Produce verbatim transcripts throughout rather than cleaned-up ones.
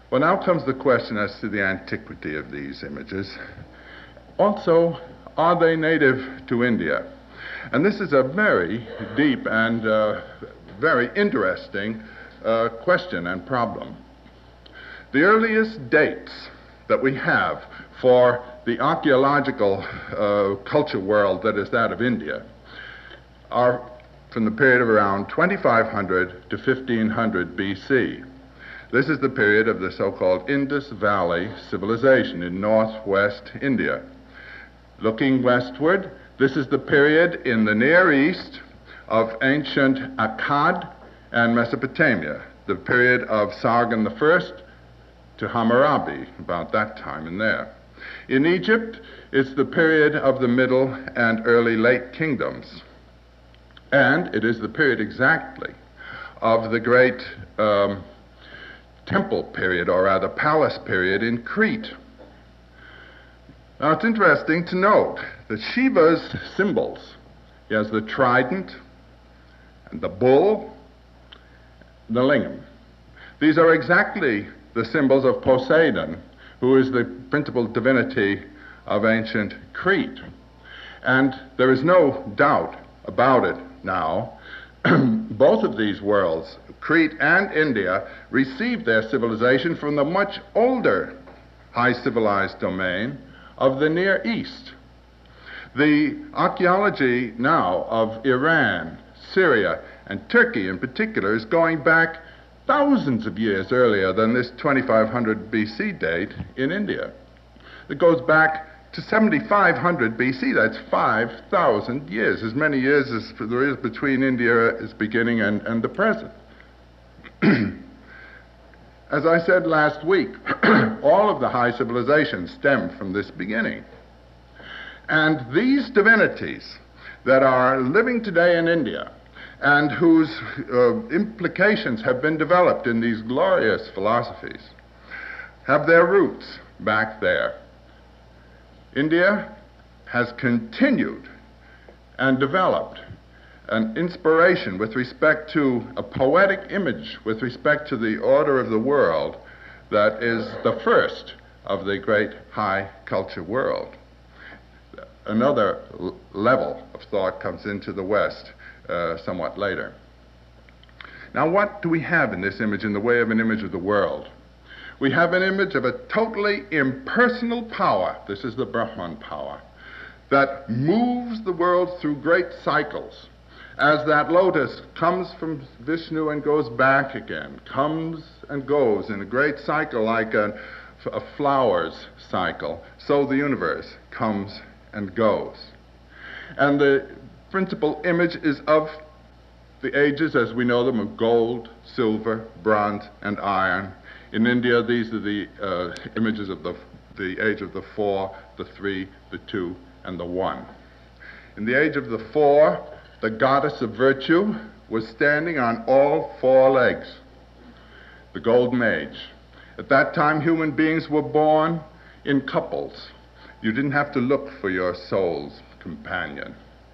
Well, now comes the question as to the antiquity of these images. Also, are they native to India? And this is a very deep and uh, very interesting uh, question and problem. The earliest dates that we have for the archaeological uh, culture world that is that of India are from the period of around twenty-five hundred to fifteen hundred B C. This is the period of the so-called Indus Valley civilization in northwest India. Looking westward, this is the period in the Near East of ancient Akkad and Mesopotamia, the period of Sargon the First to Hammurabi, about that time and there. In Egypt, it's the period of the Middle and early late kingdoms. And it is the period exactly of the great um, temple period, or rather palace period in Crete. Now it's interesting to note that Shiva's symbols, he has the trident and the bull, the lingam. These are exactly the symbols of Poseidon, who is the principal divinity of ancient Crete. And there is no doubt about it now. Both of these worlds, Crete and India, received their civilization from the much older high civilized domain of the Near East. The archaeology now of Iran, Syria, and Turkey in particular is going back thousands of years earlier than this twenty-five hundred B C date in India. It goes back to seventy-five hundred B C, that's five thousand years, as many years as there is between India's beginning and, and the present. As I said last week, all of the high civilizations stem from this beginning. And these divinities that are living today in India and whose uh, implications have been developed in these glorious philosophies have their roots back there. India has continued and developed an inspiration with respect to a poetic image with respect to the order of the world that is the first of the great high culture world. Another l- level of thought comes into the West uh, somewhat later. Now, what do we have in this image in the way of an image of the world? We have an image of a totally impersonal power, this is the Brahman power, that moves the world through great cycles. As that lotus comes from Vishnu and goes back again, comes and goes in a great cycle like a, a flower's cycle, so the universe comes and goes. And the principal image is of the ages as we know them of gold, silver, bronze, and iron. In India, these are the uh, images of the, the age of the four, the three, the two, and the one. In the age of the four, the goddess of virtue was standing on all four legs, the golden age. At that time, human beings were born in couples. You didn't have to look for your soul's companion.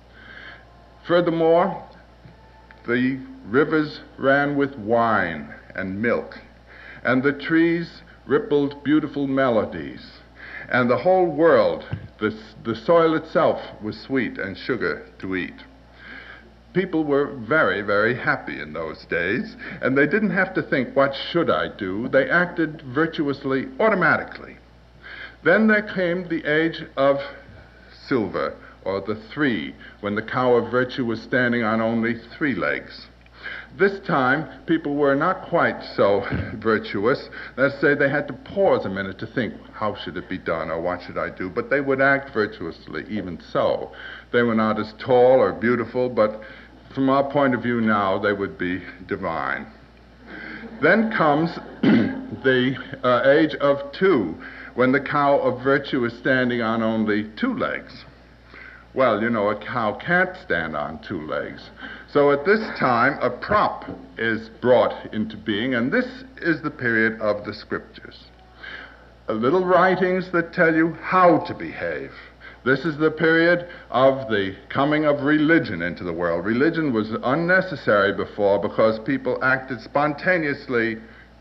Furthermore, the rivers ran with wine and milk, and the trees rippled beautiful melodies, and the whole world, the, the soil itself, was sweet and sugar to eat. People were very, very happy in those days, and they didn't have to think, what should I do? They acted virtuously, automatically. Then there came the age of silver, or the three, when the cow of virtue was standing on only three legs. This time, people were not quite so virtuous. Let's say they had to pause a minute to think, how should it be done, or what should I do? But they would act virtuously, even so. They were not as tall or beautiful, but from our point of view now, they would be divine. Then comes the uh, age of two, when the cow of virtue is standing on only two legs. Well, you know, a cow can't stand on two legs. So at this time, a prop is brought into being, and this is the period of the scriptures. A little writings that tell you how to behave. This is the period of the coming of religion into the world. Religion was unnecessary before because people acted spontaneously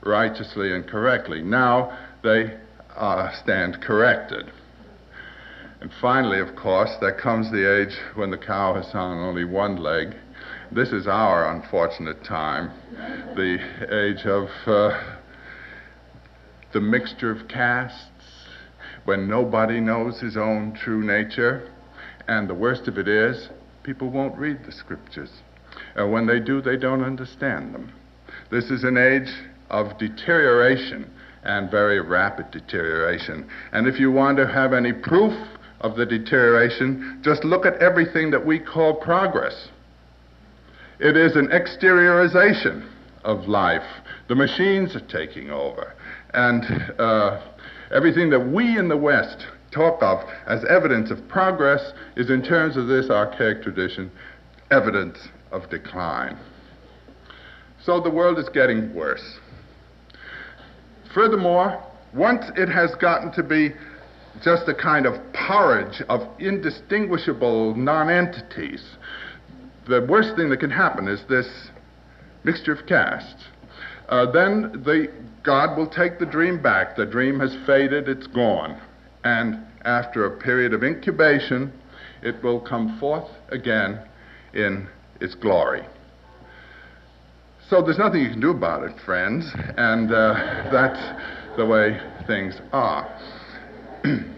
righteously and correctly. Now they uh, stand corrected. And finally, of course, there comes the age when the cow has on only one leg. This is our unfortunate time, the age of uh, the mixture of castes, when nobody knows his own true nature. And the worst of it is, people won't read the scriptures. And when they do, they don't understand them. This is an age of deterioration, and very rapid deterioration. And if you want to have any proof of the deterioration, just look at everything that we call progress. It is an exteriorization of life. The machines are taking over. And uh, everything that we in the West talk of as evidence of progress is, in terms of this archaic tradition, evidence of decline. So the world is getting worse. Furthermore, once it has gotten to be just a kind of porridge of indistinguishable non-entities, the worst thing that can happen is this mixture of castes. Uh, then the God will take the dream back. The dream has faded, it's gone. And after a period of incubation, it will come forth again in its glory. So there's nothing you can do about it, friends, and uh, that's the way things are.